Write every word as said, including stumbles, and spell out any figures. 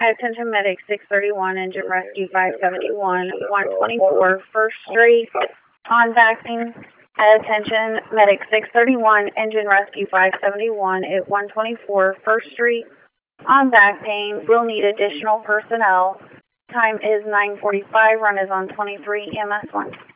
Attention Medic six thirty-one, Engine Rescue five seventy-one, one twenty-four First Street, contacting. Attention Medic six thirty-one, Engine Rescue five seventy-one at one twenty-four First Street, on back pain. We'll need additional personnel. Time is nine forty-five, run is on twenty-three E M S one.